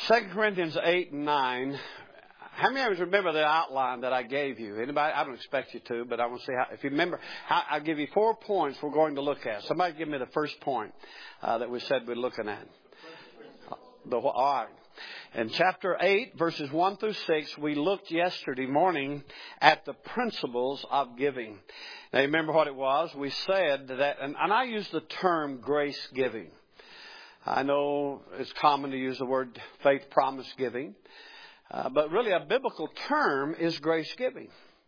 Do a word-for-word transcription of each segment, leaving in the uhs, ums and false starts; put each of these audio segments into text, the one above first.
Second Corinthians eight and nine. How many of you remember the outline that I gave you? Anybody? I don't expect you to, but I want to see how. If you remember, how, I'll give you four points we're going to look at. Somebody give me the first point uh, that we said we're looking at. The, all right. In chapter eight, verses one through six, we looked yesterday morning at the principles of giving. Now, you remember what it was? We said that, and, and I use the term grace giving. I know it's common to use the word faith promise giving. Uh, but really a biblical term is grace giving.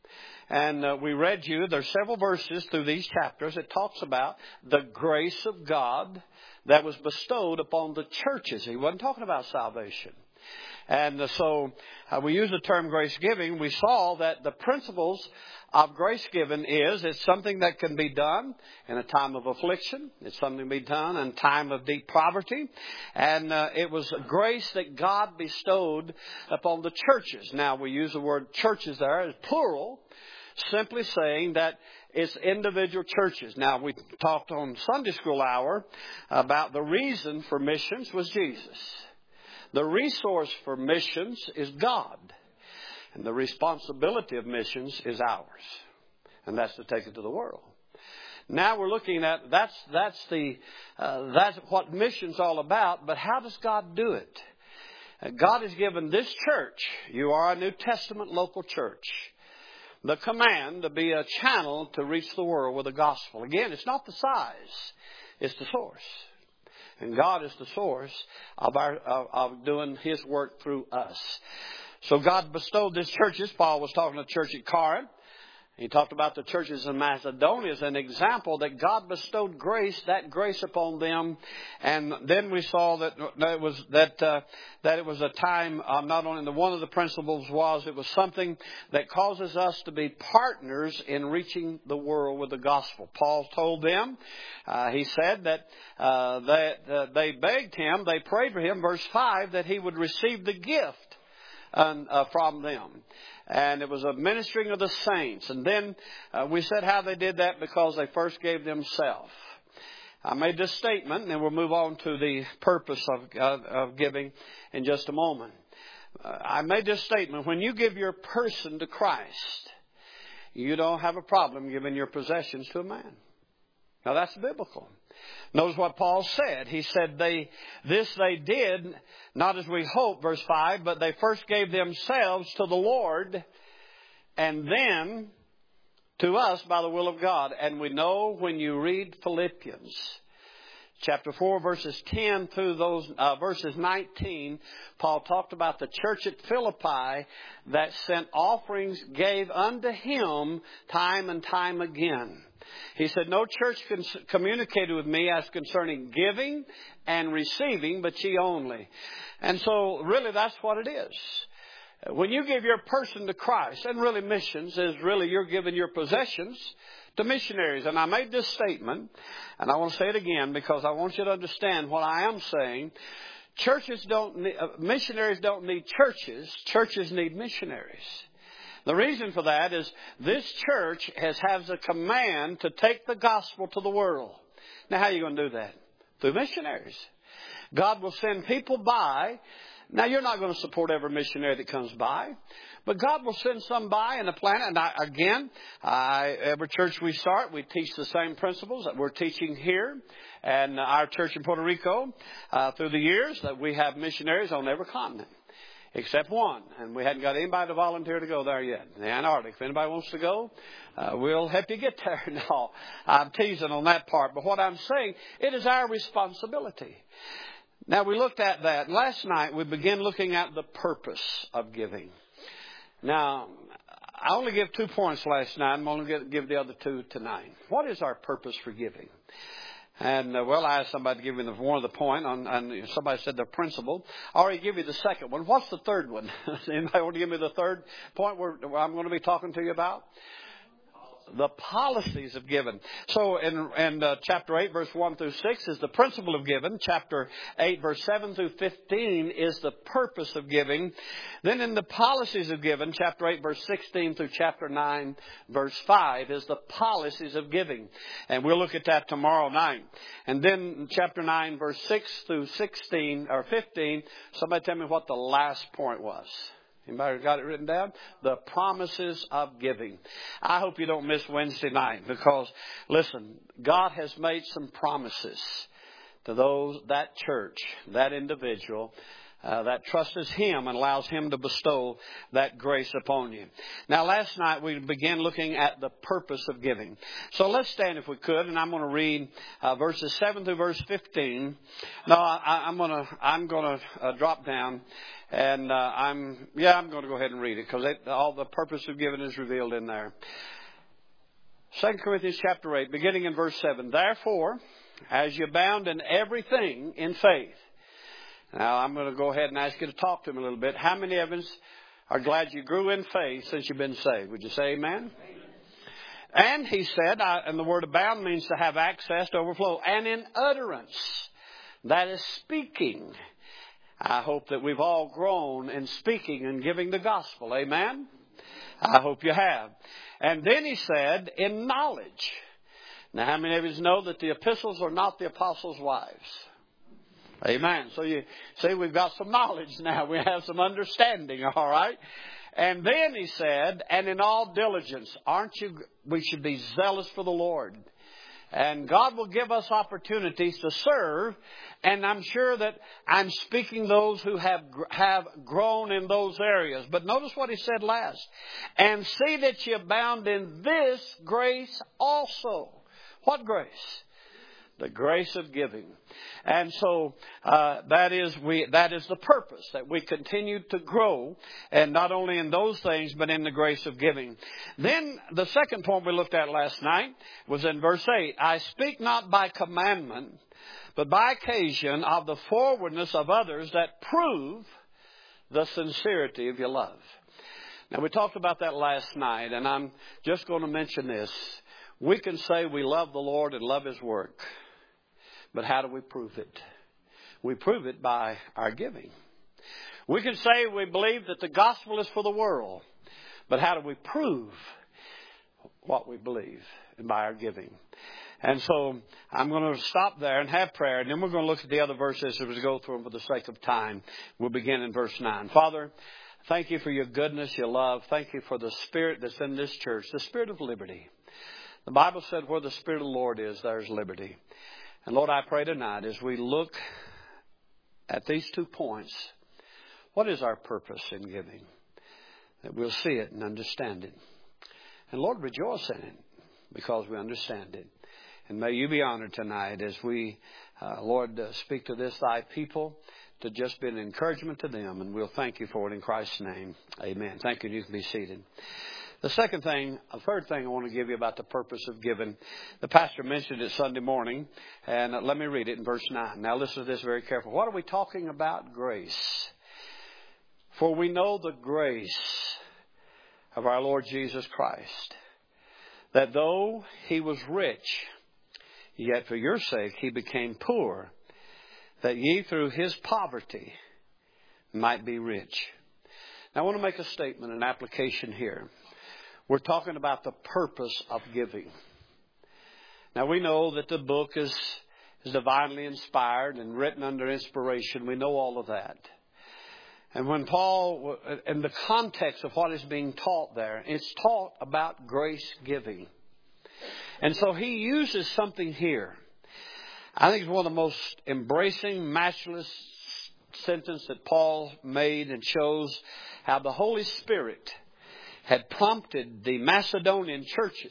And uh, we read you, there's several verses through these chapters that talks about the grace of God that was bestowed upon the churches. He wasn't talking about salvation. And uh, so uh, we use the term grace giving. We saw that the principles of grace giving is it's something that can be done in a time of affliction. It's something to be done in a time of deep poverty. And uh, it was grace that God bestowed upon the churches. Now we use the word churches there as plural, simply saying that it's individual churches. Now we talked on Sunday school hour about the reason for missions was Jesus. The resource for missions is God. And the responsibility of missions is ours. And that's to take it to the world. Now we're looking at, that's, that's the, uh, that's what mission's all about. But how does God do it? Uh, God has given this church, you are a New Testament local church, the command to be a channel to reach the world with the gospel. Again, it's not the size, it's the source. And God is the source of our of, of doing His work through us. So God bestowed these churches. Paul was talking to the church at Corinth. He talked about the churches in Macedonia as an example that God bestowed grace, that grace upon them. And then we saw that it was that uh, that it was a time. Um, not only the one of the principles was it was something that causes us to be partners in reaching the world with the gospel. Paul told them. Uh, he said that uh, that uh, they begged him, they prayed for him. Verse five, that he would receive the gift um, uh, from them. And it was a ministering of the saints. And then uh, we said how they did that because they first gave themselves. I made this statement, and then we'll move on to the purpose of, uh, of giving in just a moment. Uh, I made this statement. When you give your person to Christ, you don't have a problem giving your possessions to a man. Now that's biblical. Notice what Paul said. He said, they this they did, not as we hope, verse five, but they first gave themselves to the Lord and then to us by the will of God. And we know when you read Philippians chapter four, verses ten through those uh, verses nineteen, Paul talked about the church at Philippi that sent offerings, gave unto him time and time again. He said, no church can communicated with me as concerning giving and receiving, but ye only. And so really that's what it is. When you give your person to Christ, and really missions is really you're giving your possessions to missionaries. And I made this statement, and I want to say it again because I want you to understand what I am saying. Churches don't need, uh, missionaries don't need churches. Churches need missionaries. The reason for that is this church has, has a command to take the gospel to the world. Now, how are you going to do that? Through missionaries. God will send people by. Now, you're not going to support every missionary that comes by. But God will send some by in the planet. And I, again, I, every church we start, we teach the same principles that we're teaching here. And our church in Puerto Rico, uh, through the years, that we have missionaries on every continent. Except one. And we hadn't got anybody to volunteer to go there yet. The Antarctic. If anybody wants to go, uh, we'll help you get there. No, I'm teasing on that part. But what I'm saying, it is our responsibility. Now, we looked at that. Last night, we began looking at the purpose of giving. Now, I only gave two points last night. I'm only going to give the other two tonight. What is our purpose for giving? And, uh, well, I asked somebody to give me the, one of the point, on, and somebody said the principle. I already give you the second one. What's the third one? Anybody want to give me the third point where, where I'm going to be talking to you about? the policies of giving. So in, in uh, chapter eight, verse one through six is the principle of giving. Chapter eight, verse seven through fifteen is the purpose of giving. Then in the policies of giving, chapter eight, verse sixteen through chapter nine, verse five is the policies of giving. And we'll look at that tomorrow night. And then chapter nine, verse six through sixteen or fifteen, somebody tell me what the last point was. Anybody got it written down? The promises of giving. I hope you don't miss Wednesday night because, listen, God has made some promises to those, that church, that individual, uh, that trusts Him and allows Him to bestow that grace upon you. Now, last night we began looking at the purpose of giving. So let's stand if we could, and I'm going to read uh, verses seven through verse fifteen. No, I, I'm going to I'm going to uh, drop down. And uh, I'm, yeah, I'm going to go ahead and read it because all the purpose of giving is revealed in there. Second Corinthians chapter eight, beginning in verse seven. Therefore, as you abound in everything in faith. Now, I'm going to go ahead and ask you to talk to him a little bit. How many of us are glad you grew in faith since you've been saved? Would you say amen? Amen. And he said, I, and the word abound means to have access, to overflow. And in utterance, that is speaking. I hope that we've all grown in speaking and giving the gospel. Amen? I hope you have. And then he said, in knowledge. Now, how many of you know that the epistles are not the apostles' wives? Amen. So you see, we've got some knowledge now. We have some understanding, all right? And then he said, and in all diligence, aren't you, we should be zealous for the Lord. And God will give us opportunities to serve. And I'm sure that I'm speaking those who have have grown in those areas. But notice what he said last. And see that you abound in this grace also. What grace? The grace of giving. And so uh, that is we that is the purpose, that we continue to grow, and not only in those things, but in the grace of giving. Then the second point we looked at last night was in verse eight. I speak not by commandment, but by occasion of the forwardness of others that prove the sincerity of your love. Now, we talked about that last night, and I'm just going to mention this. We can say we love the Lord and love His work. But how do we prove it? We prove it by our giving. We can say we believe that the gospel is for the world. But how do we prove what we believe? And by our giving. And so I'm going to stop there and have prayer. And then we're going to look at the other verses as we go through them for the sake of time. We'll begin in verse nine. Father, thank you for your goodness, your love. Thank you for the spirit that's in this church, the spirit of liberty. The Bible said where the Spirit of the Lord is, there's liberty. And Lord, I pray tonight as we look at these two points, what is our purpose in giving? That we'll see it and understand it. And Lord, rejoice in it because we understand it. And may you be honored tonight as we, uh, Lord, uh, speak to this thy people to just be an encouragement to them. And we'll thank you for it in Christ's name. Amen. Thank you. You can be seated. The second thing, a third thing I want to give you about the purpose of giving. The pastor mentioned it Sunday morning, and let me read it in verse nine. Now listen to this very carefully. What are we talking about? Grace. For we know the grace of our Lord Jesus Christ, that though He was rich, yet for your sake He became poor, that ye through His poverty might be rich. Now I want to make a statement, an application here. We're talking about the purpose of giving. Now, we know that the book is, is divinely inspired and written under inspiration. We know all of that. And when Paul, in the context of what is being taught there, it's taught about grace giving. And so he uses something here. I think it's one of the most embracing, matchless sentences that Paul made, and shows how the Holy Spirit had prompted the Macedonian churches.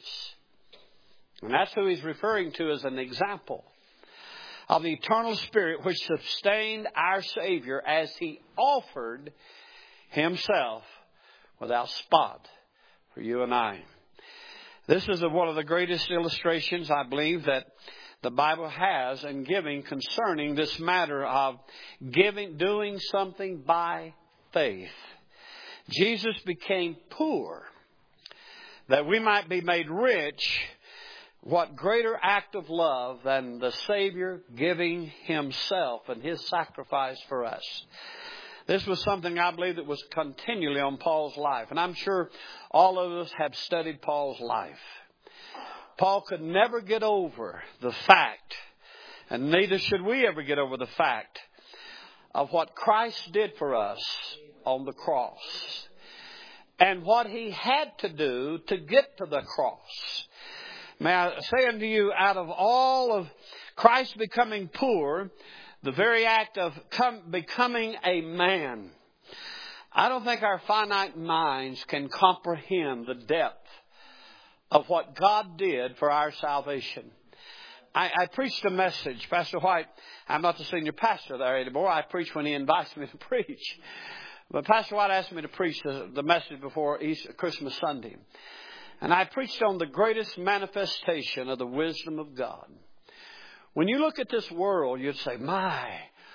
And that's who he's referring to as an example of the eternal Spirit which sustained our Savior as He offered Himself without spot for you and I. This is one of the greatest illustrations, I believe, that the Bible has in giving concerning this matter of giving, doing something by faith. Jesus became poor that we might be made rich, what greater act of love than the Savior giving Himself and His sacrifice for us? This was something I believe that was continually on Paul's life. And I'm sure all of us have studied Paul's life. Paul could never get over the fact, and neither should we ever get over the fact, of what Christ did for us on the cross. And what He had to do to get to the cross. May I say unto you, out of all of Christ becoming poor, the very act of come, becoming a man, I don't think our finite minds can comprehend the depth of what God did for our salvation. I, I preached a message. Pastor White, I'm not the senior pastor there anymore. I preach when he invites me to preach. But Pastor White asked me to preach the, the message before Easter, Christmas Sunday. And I preached on the greatest manifestation of the wisdom of God. When you look at this world, you'd say, my,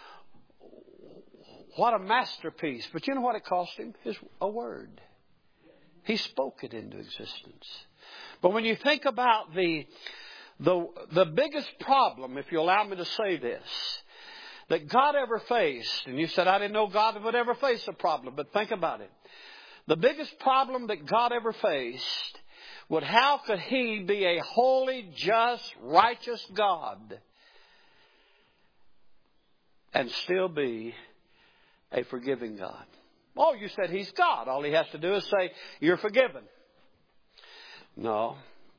what a masterpiece. But you know what it cost Him? His, a word. He spoke it into existence. But when you think about the, the, the biggest problem, if you allow me to say this, that God ever faced, and you said, I didn't know God would ever face a problem, but think about it. The biggest problem that God ever faced was, how could He be a holy, just, righteous God and still be a forgiving God? Oh, you said He's God. All He has to do is say, you're forgiven. No.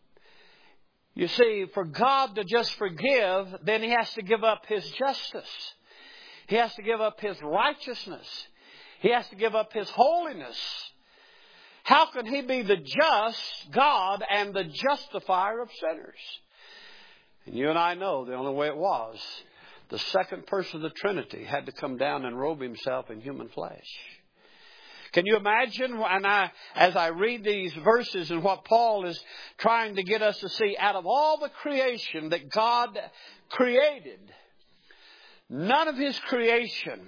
You see, for God to just forgive, then He has to give up His justice. He has to give up His righteousness. He has to give up His holiness. How can He be the just God and the justifier of sinners? And you and I know the only way it was, the second person of the Trinity had to come down and robe Himself in human flesh. Can you imagine, and I, as I read these verses and what Paul is trying to get us to see, out of all the creation that God created, none of His creation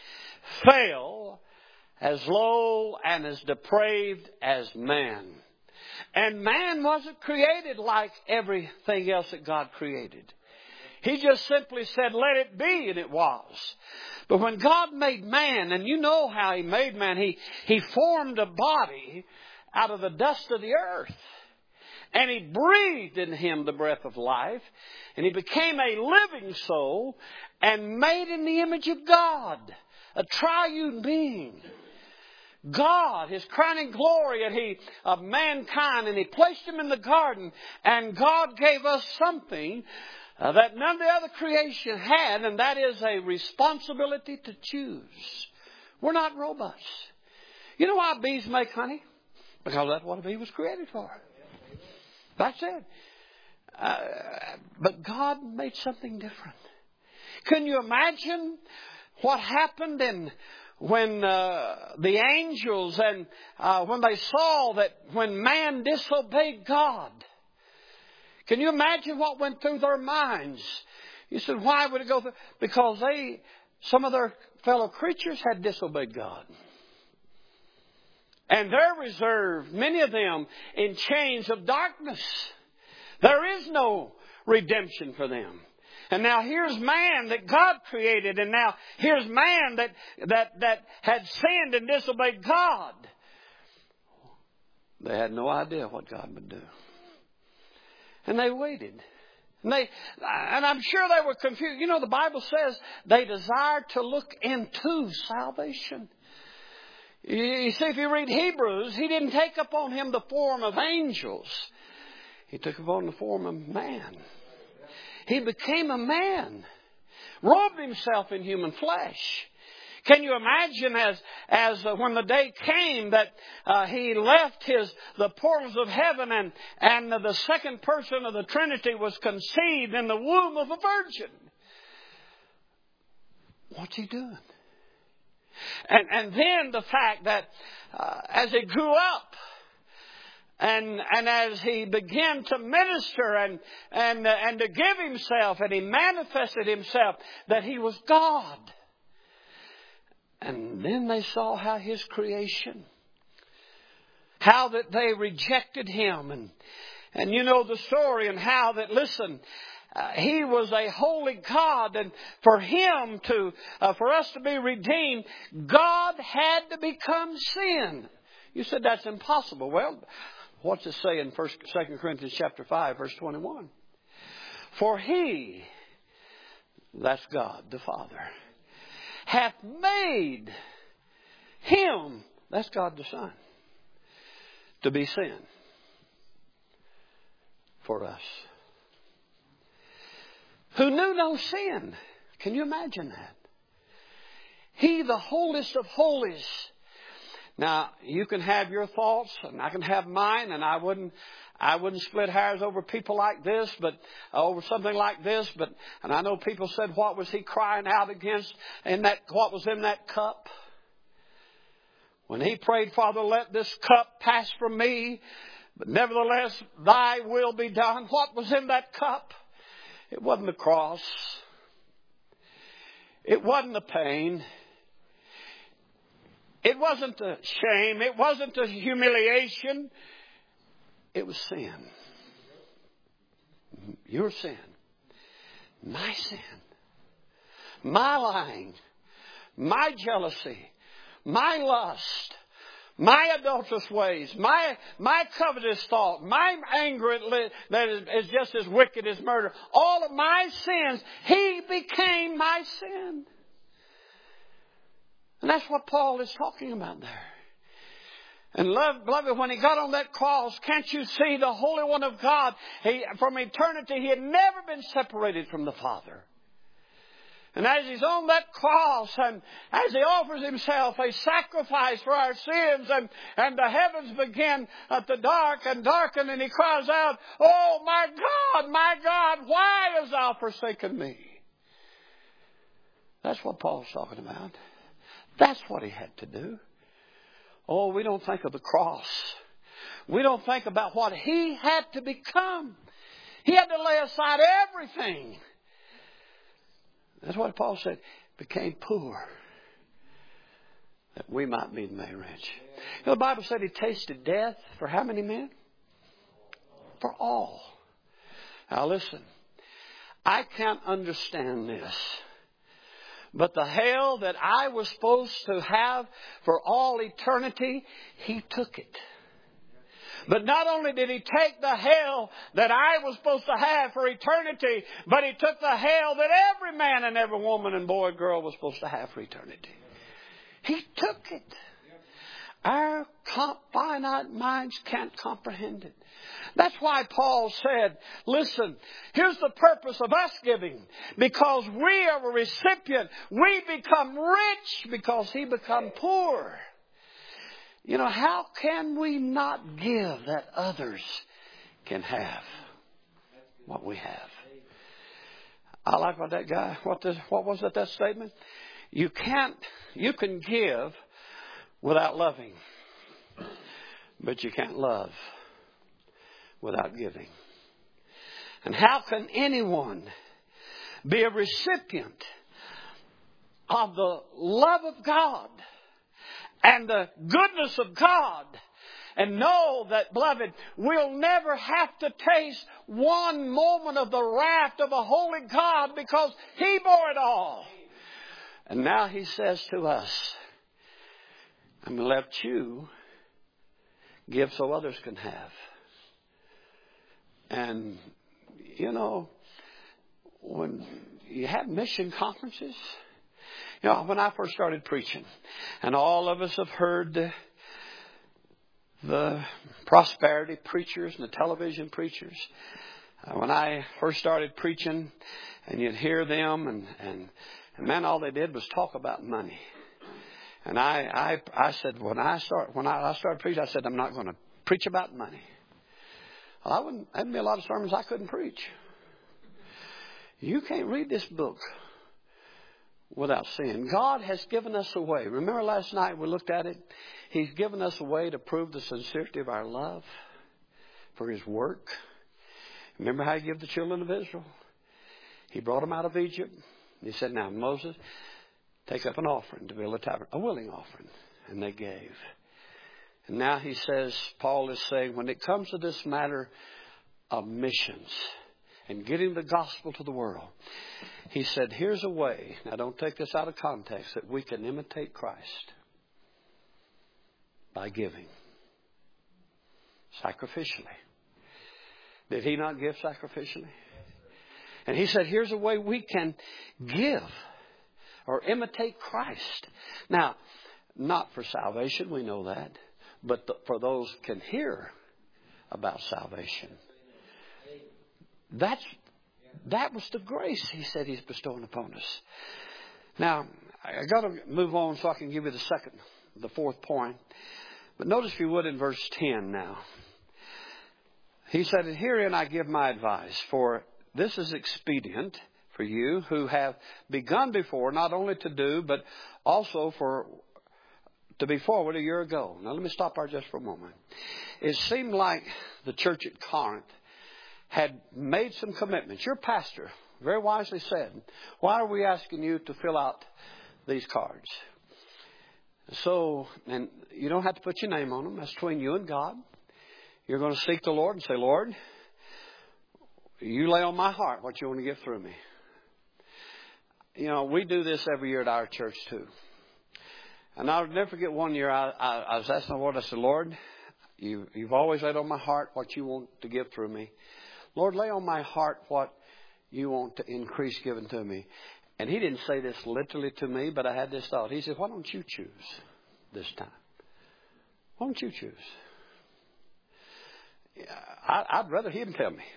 fell as low and as depraved as man. And man wasn't created like everything else that God created. He just simply said, let it be, and it was. But when God made man, and you know how He made man, He, he formed a body out of the dust of the earth. And He breathed in him the breath of life. And he became a living soul and made in the image of God, a triune being. God, His crowning glory and He of mankind, and He placed him in the garden, and God gave us something uh, that none of the other creation had, and that is a responsibility to choose. We're not robots. You know why bees make honey? Because that's what a bee was created for. That's it. Uh, but God made something different. Can you imagine what happened in when uh, the angels and uh, when they saw that when man disobeyed God? Can you imagine what went through their minds? You said, why would it go through? Because they, some of their fellow creatures had disobeyed God. And they're reserved, many of them, in chains of darkness. There is no redemption for them. And now here's man that God created, and now here's man that that that had sinned and disobeyed God. They had no idea what God would do. And they waited. And they and I'm sure they were confused. You know, the Bible says they desired to look into salvation. You see, if you read Hebrews, He didn't take upon Him the form of angels. He took upon the form of man. He became a man, robed Himself in human flesh. Can you imagine as as uh, when the day came that uh, He left his the portals of heaven, and and uh, the second person of the Trinity was conceived in the womb of a virgin? What's He doing? And and then the fact that uh, as He grew up, And and as He began to minister and and uh, and to give Himself, and He manifested Himself that He was God. And then they saw how His creation how that they rejected Him. And, and you know the story, and how that, listen, uh, He was a holy God. And for Him to, uh, for us to be redeemed, God had to become sin. You said that's impossible. Well, what's it say in First, Second Corinthians chapter five, verse twenty-one? For He, that's God the Father, hath made Him, that's God the Son, to be sin for us, who knew no sin. Can you imagine that? He, the holiest of holies. Now, you can have your thoughts, and I can have mine, and I wouldn't, I wouldn't split hairs over people like this, but uh, over something like this. But and I know people said, "What was He crying out against? In that, what was in that cup?" When He prayed, "Father, let this cup pass from me, but nevertheless, Thy will be done." What was in that cup? It wasn't the cross. It wasn't the pain. It wasn't the shame. It wasn't the humiliation. It was sin. Your sin. My sin. My lying. My jealousy. My lust. My adulterous ways. My, my covetous thought. My anger that is just as wicked as murder. All of my sins. He became my sin. And that's what Paul is talking about there. And love, beloved, when He got on that cross, can't you see the Holy One of God? He, from eternity, He had never been separated from the Father. And as He's on that cross, and as He offers Himself a sacrifice for our sins, and, and the heavens begin uh, to dark and darken, and He cries out, "Oh, my God, my God, why hast Thou forsaken me?" That's what Paul's talking about. That's what He had to do. Oh, we don't think of the cross. We don't think about what He had to become. He had to lay aside everything. That's what Paul said. Became poor, that we might be made rich. You know, the Bible said He tasted death for how many men? For all. Now listen, I can't understand this. But the hell that I was supposed to have for all eternity, He took it. But not only did He take the hell that I was supposed to have for eternity, but He took the hell that every man and every woman and boy and girl was supposed to have for eternity. He took it. Our finite minds can't comprehend it. That's why Paul said, listen, here's the purpose of us giving. Because we are a recipient. We become rich because He become poor. You know, how can we not give that others can have what we have? I like what that guy, what, this, what was it, that statement? You can't, you can give without loving. But you can't love without giving. And how can anyone be a recipient of the love of God and the goodness of God and know that, beloved, we'll never have to taste one moment of the wrath of a holy God because He bore it all. And now He says to us, I'm going to let you give so others can have. And, you know, when you have mission conferences, you know, when I first started preaching, and all of us have heard the, the prosperity preachers and the television preachers. Uh, when I first started preaching, and you'd hear them, and, and, and man, all they did was talk about money. And I, I, I said, when I start, when I, I started preaching, I said, I'm not going to preach about money. Well, I wouldn't, there'd be a lot of sermons I couldn't preach. You can't read this book without sin. God has given us a way. Remember last night we looked at it? He's given us a way to prove the sincerity of our love for His work. Remember how He gave the children of Israel? He brought them out of Egypt. He said, now, Moses, take up an offering to build a tabernacle, a willing offering. And they gave. And now he says, Paul is saying, when it comes to this matter of missions and getting the gospel to the world, he said, here's a way, now don't take this out of context, that we can imitate Christ by giving sacrificially. Did he not give sacrificially? And he said, here's a way we can give or imitate Christ. Now, not for salvation, we know that, but the, for those who can hear about salvation. That's That was the grace he said he's bestowing upon us. Now, I got to move on so I can give you the second, the fourth point. But notice, if you would, in verse ten now. He said, and herein I give my advice, for this is expedient for you who have begun before, not only to do, but also for to be forward a year ago. Now, let me stop there just for a moment. It seemed like the church at Corinth had made some commitments. Your pastor very wisely said, why are we asking you to fill out these cards? So, and you don't have to put your name on them. That's between you and God. You're going to seek the Lord and say, Lord, you lay on my heart what you want to give through me. You know, we do this every year at our church too. And I'll never forget one year I, I, I was asking the Lord, I said, Lord, you, you've always laid on my heart what you want to give through me. Lord, lay on my heart what you want to increase giving to me. And he didn't say this literally to me, but I had this thought. He said, why don't you choose this time? Why don't you choose? I, I'd rather him tell me.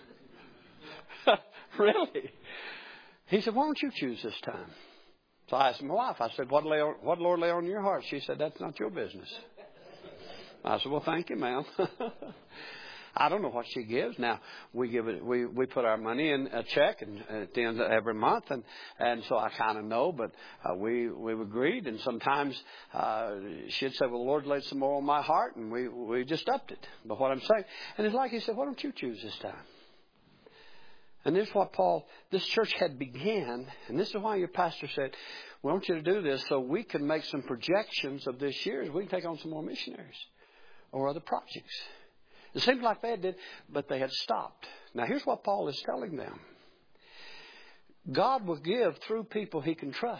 Really? He said, why don't you choose this time? So I asked my wife, I said, what lay on, what Lord lay on your heart? She said, that's not your business. I said, well, thank you, ma'am. I don't know what she gives. Now, we give it, we, we put our money in a check and at the end of every month. And, and so I kind of know, but uh, we, we've agreed. And sometimes uh, she'd say, well, the Lord laid some more on my heart. And we, we just upped it. But what I'm saying, and it's like he said, why don't you choose this time? And this is what Paul, this church had began. And this is why your pastor said, we want you to do this so we can make some projections of this year. We can take on some more missionaries or other projects. It seemed like they did, but they had stopped. Now, here's what Paul is telling them. God will give through people he can trust.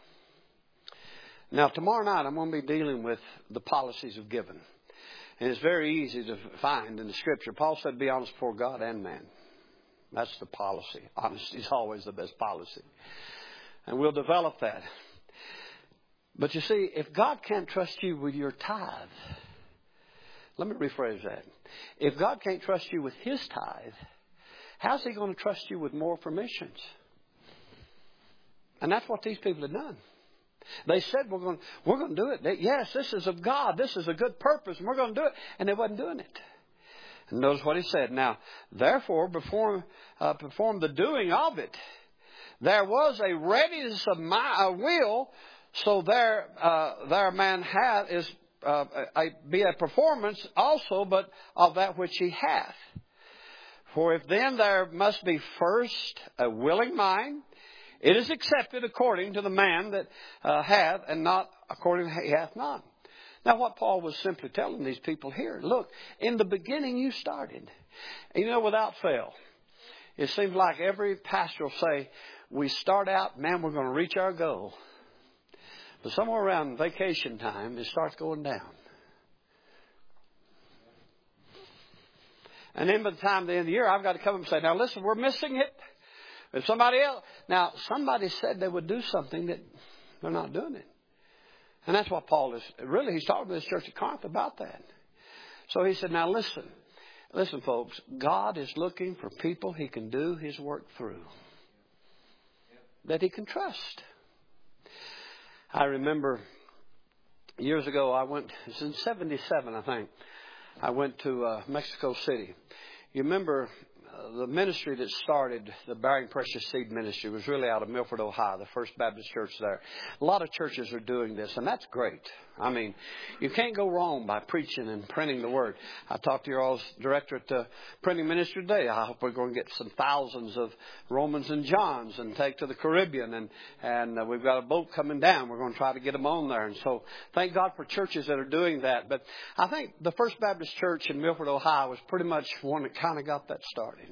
Now, tomorrow night, I'm going to be dealing with the policies of giving. And it's very easy to find in the Scripture. Paul said, be honest before God and man. That's the policy. Honesty is always the best policy. And we'll develop that. But you see, if God can't trust you with your tithe, let me rephrase that. If God can't trust you with his tithe, how's he going to trust you with more for missions? And that's what these people have done. They said, we're going, we're going to do it. They, yes, this is of God. This is a good purpose, and we're going to do it. And they wasn't doing it. And notice what he said. Now, therefore, perform, uh, perform the doing of it. There was a readiness of my uh, will, so there, uh, there man hath is uh, a, be a performance also, but of that which he hath. For if then there must be first a willing mind, it is accepted according to the man that uh, hath, and not according to he hath not. Now, what Paul was simply telling these people here, look, in the beginning you started. And you know, without fail, it seems like every pastor will say, we start out, man, we're going to reach our goal. But somewhere around vacation time, it starts going down. And then by the time the end of the year, I've got to come and say, now listen, we're missing it. If somebody else, now somebody said they would do something that they're not doing it. And that's what Paul is, really, he's talking to this church at Corinth about that. So he said, now listen, listen folks, God is looking for people he can do his work through, that he can trust. I remember years ago, I went, it's in seventy-seven, I think, I went to uh, Mexico City. You remember the ministry that started the Bearing Precious Seed ministry was really out of Milford, Ohio, the First Baptist Church there. A lot of churches are doing this, and that's great. I mean, you can't go wrong by preaching and printing the Word. I talked to your all's director at the printing ministry today. I hope we're going to get some thousands of Romans and Johns and take to the Caribbean. And, and uh, we've got a boat coming down. We're going to try to get them on there. And so thank God for churches that are doing that. But I think the First Baptist Church in Milford, Ohio was pretty much one that kind of got that started.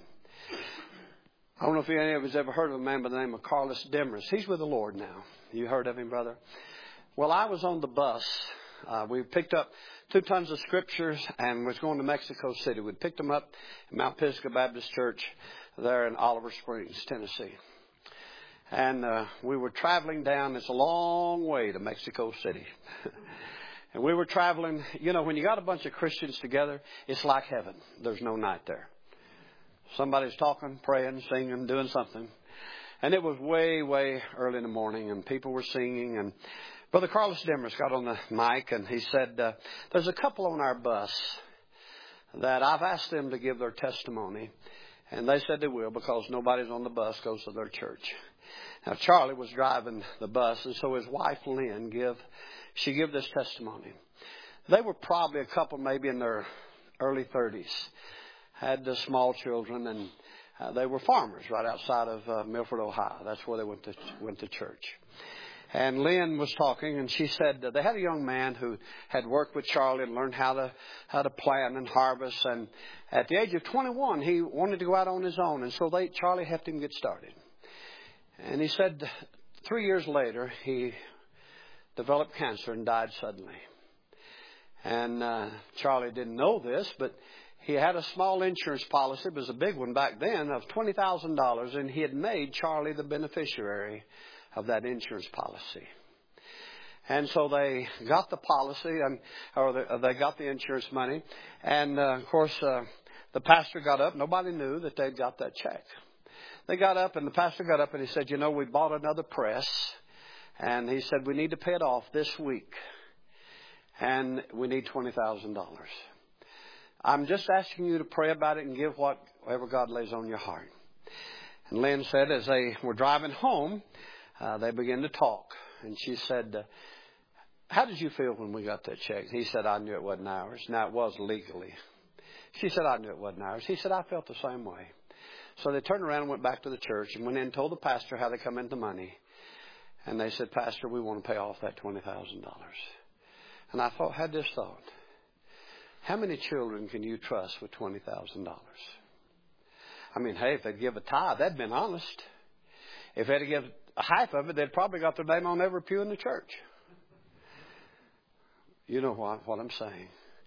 I don't know if any of us ever heard of a man by the name of Carlos Demers. He's with the Lord now. You heard of him, brother? Well, I was on the bus. Uh, we picked up two tons of scriptures and was going to Mexico City. We picked them up at Mount Pisgah Baptist Church there in Oliver Springs, Tennessee. And uh, we were traveling down. It's a long way to Mexico City. And we were traveling. You know, when you got a bunch of Christians together, it's like heaven. There's no night there. Somebody's talking, praying, singing, doing something. And it was way, way early in the morning, and people were singing. And Brother Carlos Demers got on the mic, and he said, uh, there's a couple on our bus that I've asked them to give their testimony. And they said they will, because nobody's on the bus goes to their church. Now, Charlie was driving the bus, and so his wife, Lynn, give, she gave this testimony. They were probably a couple maybe in their early thirties. Had the small children, and uh, they were farmers right outside of uh, Milford, Ohio. That's where they went to went to church. And Lynn was talking, and she said uh, they had a young man who had worked with Charlie and learned how to how to plant and harvest. And at the age of twenty-one, he wanted to go out on his own, and so they Charlie helped him get started. And he said three years later, he developed cancer and died suddenly. And uh, Charlie didn't know this, but he had a small insurance policy. It was a big one back then of twenty thousand dollars, and he had made Charlie the beneficiary of that insurance policy. And so they got the policy, and or the, they got the insurance money. And, uh, of course, uh, the pastor got up. Nobody knew that they'd got that check. They got up, and the pastor got up, and he said, you know, we bought another press. And he said, we need to pay it off this week. And we need twenty thousand dollars. I'm just asking you to pray about it and give whatever God lays on your heart. And Lynn said as they were driving home, uh, they began to talk. And she said, uh, how did you feel when we got that check? He said, I knew it wasn't ours. Now, it was legally. She said, I knew it wasn't ours. He said, I felt the same way. So they turned around and went back to the church and went in and told the pastor how they come into money. And they said, Pastor, we want to pay off that twenty thousand dollars. And I thought, had this thought. How many children can you trust with twenty thousand dollars? I mean, hey, if they'd give a tithe, they'd been honest. If they'd give half of it, they'd probably got their name on every pew in the church. You know what, what I'm saying.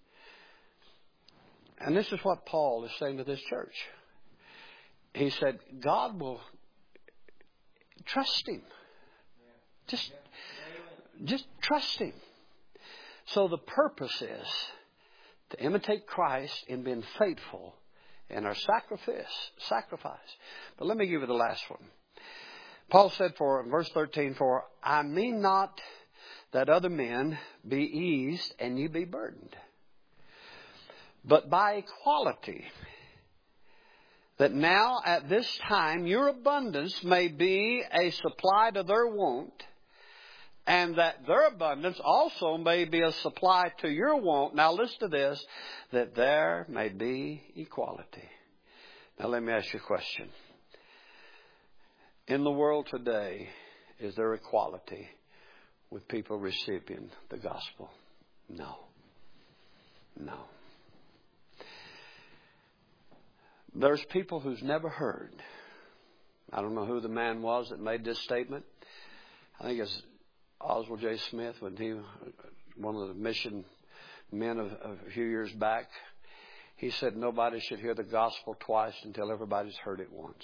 And this is what Paul is saying to this church. He said, God will trust him. Just, just trust him. So the purpose is to imitate Christ in being faithful in our sacrifice. Sacrifice. But let me give you the last one. Paul said for in verse thirteen, for I mean not that other men be eased and you be burdened, but by equality, that now at this time your abundance may be a supply to their want, and that their abundance also may be a supply to your want. Now listen to this, that there may be equality. Now let me ask you a question. In the world today, is there equality with people receiving the gospel? No. No. There's people who's never heard. I don't know who the man was that made this statement. I think it's Oswald J. Smith, when he, one of the mission men of, of a few years back, he said nobody should hear the gospel twice until everybody's heard it once.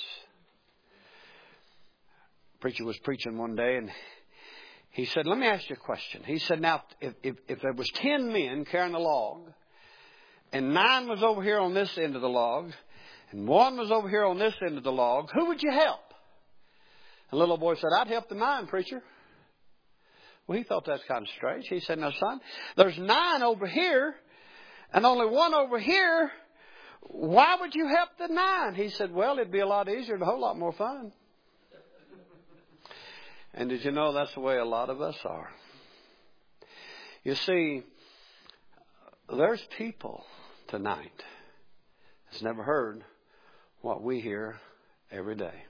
The preacher was preaching one day, and he said, let me ask you a question. He said, now, if, if, if there was ten men carrying a log, and nine was over here on this end of the log, and one was over here on this end of the log, who would you help? And the little boy said, I'd help the nine, preacher. Well, he thought that's kind of strange. He said, now, son, there's nine over here, and only one over here. Why would you help the nine? He said, well, it'd be a lot easier and a whole lot more fun. And did you know that's the way a lot of us are? You see, there's people tonight that's never heard what we hear every day.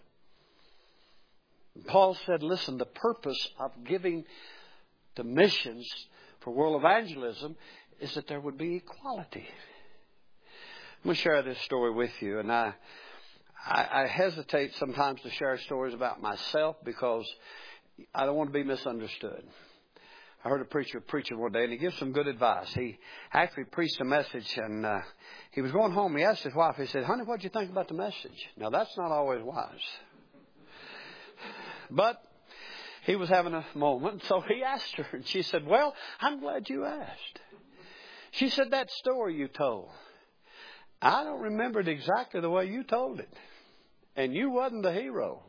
Paul said, listen, the purpose of giving to missions for world evangelism is that there would be equality. I'm going to share this story with you, and I, I, I hesitate sometimes to share stories about myself because I don't want to be misunderstood. I heard a preacher preaching one day, and he gives some good advice. He actually preached a message, and uh, he was going home. He asked his wife, he said, honey, what did you think about the message? Now, that's not always wise. But he was having a moment, so he asked her, and she said, well, I'm glad you asked. She said, that story you told, I don't remember it exactly the way you told it. And you wasn't the hero.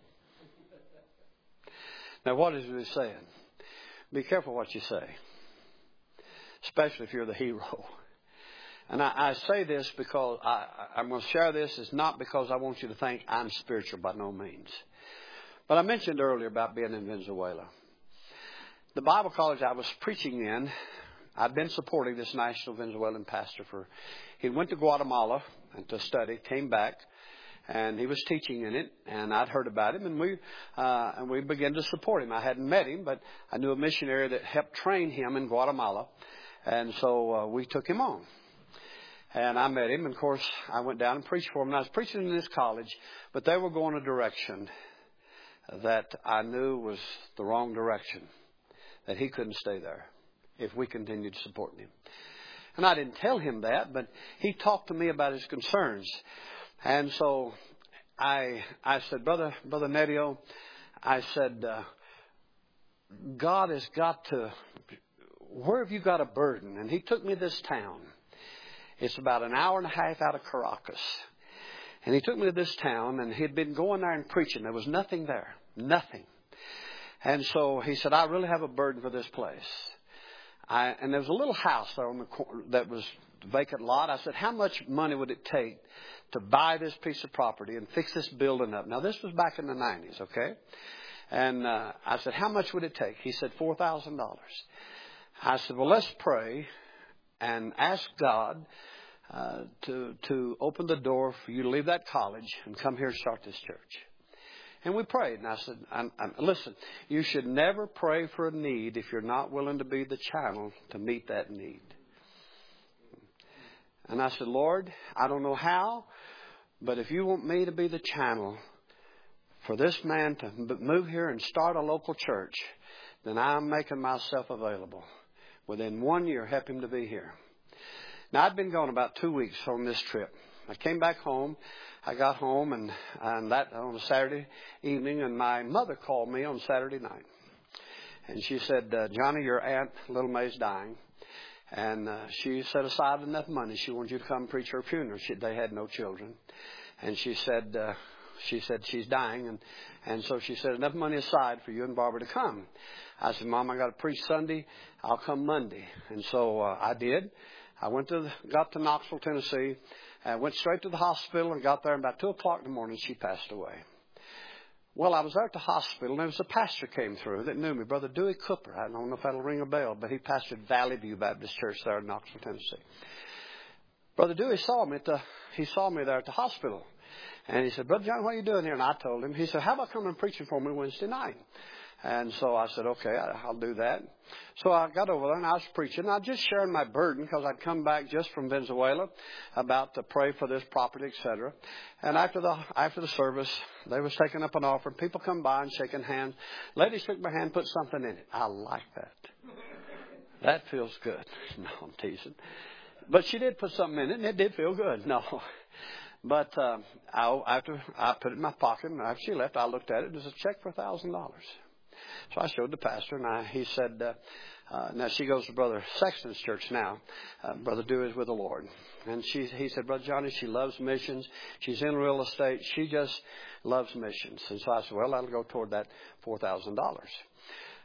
Now, what is he saying? Be careful what you say, especially if you're the hero. And I, I say this because I, I'm going to share this. It's not because I want you to think I'm spiritual, by no means. But I mentioned earlier about being in Venezuela. The Bible college I was preaching in, I'd been supporting this national Venezuelan pastor for, he went to Guatemala and to study, came back, and he was teaching in it, and I'd heard about him, and we uh, and we began to support him. I hadn't met him, but I knew a missionary that helped train him in Guatemala, and so uh, we took him on. And I met him, and of course, I went down and preached for him. And I was preaching in this college, but they were going a direction that I knew was the wrong direction, that he couldn't stay there if we continued supporting him. And I didn't tell him that, but he talked to me about his concerns. And so I I said, Brother, Brother Nedio, I said, uh, God has got to, where have you got a burden? And he took me to this town. It's about an hour and a half out of Caracas. And he took me to this town, and he'd been going there and preaching. There was nothing there, nothing. And so he said, I really have a burden for this place. I, and there was a little house there on the corner that was a vacant lot. I said, how much money would it take to buy this piece of property and fix this building up? Now, this was back in the nineties, okay? And uh, I said, how much would it take? He said, four thousand dollars. I said, well, let's pray and ask God uh, to to open the door for you to leave that college and come here and start this church. And we prayed. And I said, I'm, I'm, listen, you should never pray for a need if you're not willing to be the channel to meet that need. And I said, Lord, I don't know how, but if you want me to be the channel for this man to move here and start a local church, then I'm making myself available. Within one year, help him to be here. Now, I'd been gone about two weeks on this trip. I came back home. I got home and, and that on a Saturday evening, and my mother called me on Saturday night. And she said, uh, Johnny, your aunt, Little May's dying. And uh, she set aside enough money. She wanted you to come preach her funeral. She, they had no children. And she said, uh, she said she's dying. And, and so she set enough money aside for you and Barbara to come. I said, Mom, I got to preach Sunday. I'll come Monday. And so uh, I did. I went to the, got to Knoxville, Tennessee. I went straight to the hospital and got there. And about two o'clock in the morning, she passed away. Well, I was there at the hospital, and there was a pastor came through that knew me, Brother Dewey Cooper. I don't know if that'll ring a bell, but he pastored Valley View Baptist Church there in Knoxville, Tennessee. Brother Dewey saw me at the, he saw me there at the hospital. And he said, Brother John, what are you doing here? And I told him. He said, how about coming and preaching for me Wednesday night? And so I said, okay, I'll do that. So I got over there and I was preaching. I was just sharing my burden because I'd come back just from Venezuela about to pray for this property, et cetera. And after the after the service, they was taking up an offering. People come by and shaking hands. Lady shook my hand, put something in it. I like that. That feels good. No, I'm teasing. But she did put something in it, and it did feel good. No. But um, I, after I put it in my pocket, and after she left, I looked at it. It was a check for one thousand dollars. So I showed the pastor, and I, he said, uh, uh, now she goes to Brother Sexton's church now. Uh, Brother Dewey is with the Lord. And she, he said, Brother Johnny, she loves missions. She's in real estate. She just loves missions. And so I said, well, that'll go toward that four thousand dollars.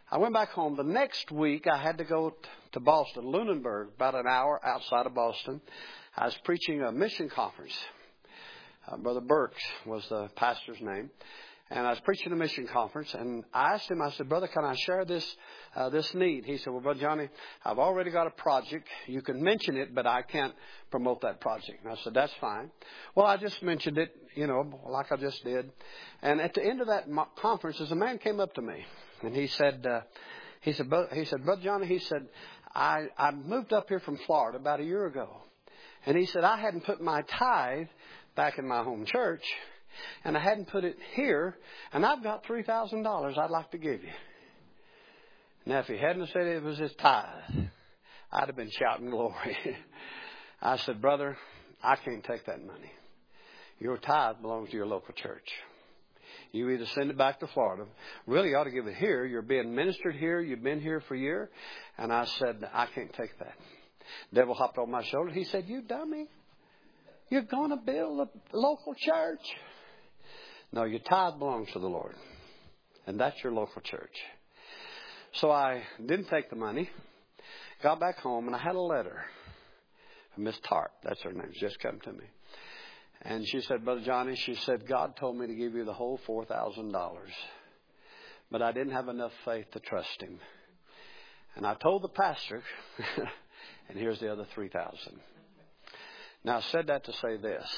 I went back home. The next week, I had to go t- to Boston, Lunenburg, about an hour outside of Boston. I was preaching a mission conference. Uh, Brother Burks was the pastor's name. And I was preaching a mission conference, and I asked him, I said, Brother, can I share this uh, this need? He said, well, Brother Johnny, I've already got a project. You can mention it, but I can't promote that project. And I said, that's fine. Well, I just mentioned it, you know, like I just did. And at the end of that mo- conference, a man came up to me, and he said, uh, he said, he said, Brother Johnny, he said, I, I moved up here from Florida about a year ago. And he said, I hadn't put my tithe back in my home church. And I hadn't put it here, and I've got three thousand dollars I'd like to give you. Now, if he hadn't said it was his tithe, I'd have been shouting glory. I said, Brother, I can't take that money. Your tithe belongs to your local church. You either send it back to Florida. Really ought to give it here. You're being ministered here. You've been here for a year. And I said, I can't take that. Devil hopped on my shoulder. He said, you dummy. You're going to build a local church. No, your tithe belongs to the Lord. And that's your local church. So I didn't take the money. Got back home, and I had a letter from Miss Tart. That's her name. She just come to me. And she said, Brother Johnny, she said, God told me to give you the whole four thousand dollars. But I didn't have enough faith to trust him. And I told the pastor, and here's the other three thousand dollars. Now, I said that to say this.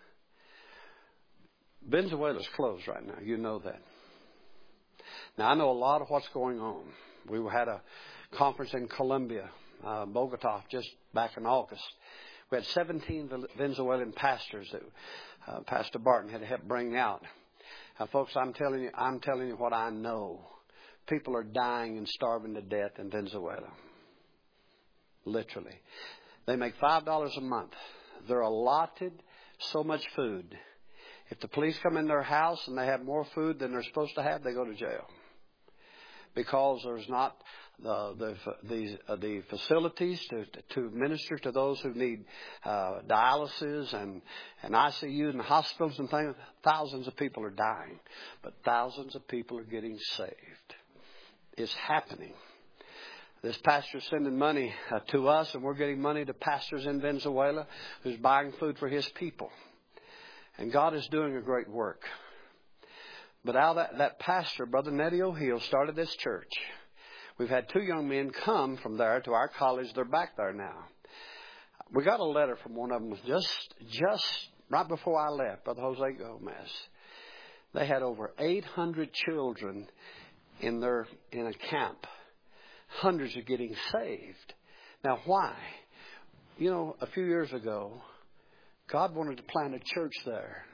Venezuela's closed right now. You know that. Now, I know a lot of what's going on. We had a conference in Colombia, uh, Bogota, just back in August. We had seventeen Venezuelan pastors that uh, Pastor Barton had helped bring out. Now, folks, I'm telling you, I'm telling you what I know. People are dying and starving to death in Venezuela. Literally. They make five dollars a month. They're allotted so much food. If the police come in their house and they have more food than they're supposed to have, they go to jail. Because there's not the the the, uh, the facilities to to minister to those who need uh, dialysis and, and I C U and hospitals and things. Thousands of people are dying, but thousands of people are getting saved. It's happening. This pastor's sending money uh, to us, and we're getting money to pastors in Venezuela who's buying food for his people. And God is doing a great work. But out of that, that pastor, Brother Nettie O'Heal, started this church. We've had two young men come from there to our college. They're back there now. We got a letter from one of them just, just right before I left, Brother Jose Gomez. They had over eight hundred children in their in a camp. Hundreds are getting saved. Now, why? You know, a few years ago, God wanted to plant a church there.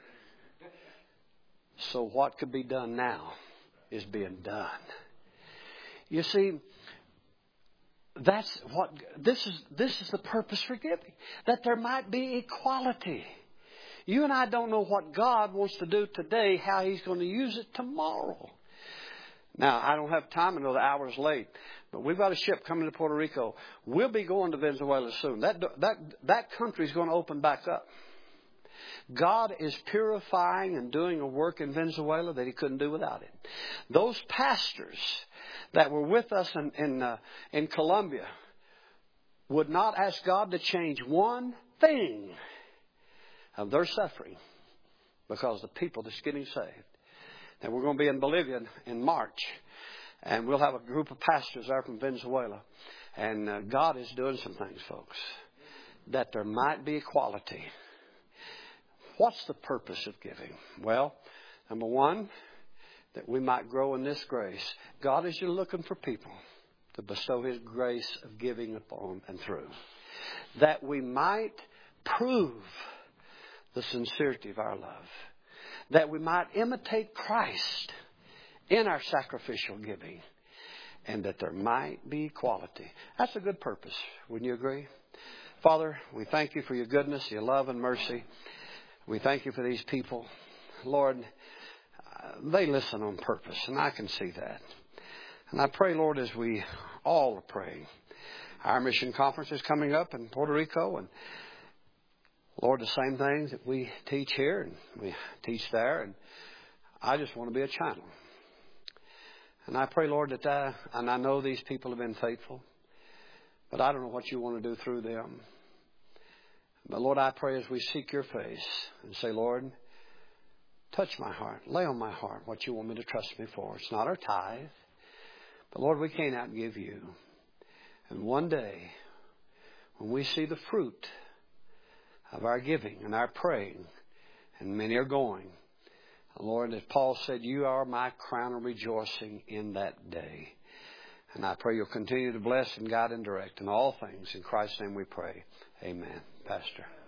So what could be done now is being done. You see, that's what this is. This is the purpose for giving, that there might be equality. You and I don't know what God wants to do today, how He's going to use it tomorrow. Now, I don't have time. I know the hour's late. But we've got a ship coming to Puerto Rico. We'll be going to Venezuela soon. That, that, that country is going to open back up. God is purifying and doing a work in Venezuela that He couldn't do without it. Those pastors that were with us in, in, uh, in Colombia would not ask God to change one thing of their suffering because the people that's getting saved. And we're going to be in Bolivia in, in March. And we'll have a group of pastors there from Venezuela. And uh, God is doing some things, folks, that there might be equality. What's the purpose of giving? Well, number one, that we might grow in this grace. God is just looking for people to bestow His grace of giving upon and through. That we might prove the sincerity of our love. That we might imitate Christ in our sacrificial giving. And that there might be equality. That's a good purpose. Wouldn't you agree? Father, we thank You for Your goodness, Your love and mercy. We thank You for these people. Lord, uh, they listen on purpose, and I can see that. And I pray, Lord, as we all are praying, our mission conference is coming up in Puerto Rico, and Lord, the same things that we teach here and we teach there, and I just want to be a channel. And I pray, Lord, that I, and I know these people have been faithful, but I don't know what you want to do through them. But Lord, I pray as we seek your face and say, Lord, touch my heart, lay on my heart what you want me to trust me for. It's not our tithe, but Lord, we can't outgive you. And one day, when we see the fruit of our giving and our praying, and many are going, Lord, as Paul said, you are my crown of rejoicing in that day. And I pray you'll continue to bless and guide and direct in all things. In Christ's name we pray. Amen. Pastor.